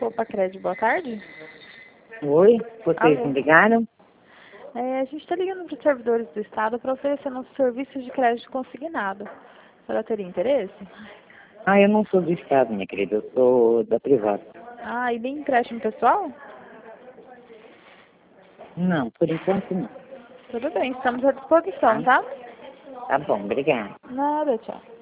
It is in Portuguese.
Copa Crédito, boa tarde. Oi, vocês Alô. me ligaram? A gente está ligando para os servidores do Estado para oferecer nossos serviços de crédito consignado. A senhora teria interesse? Ah, eu não sou do Estado, minha querida, eu sou da privada. Ah, e nem empréstimo pessoal? Não, por enquanto não. Tudo bem, estamos à disposição, tá? Tá bom, obrigada. Nada, tchau.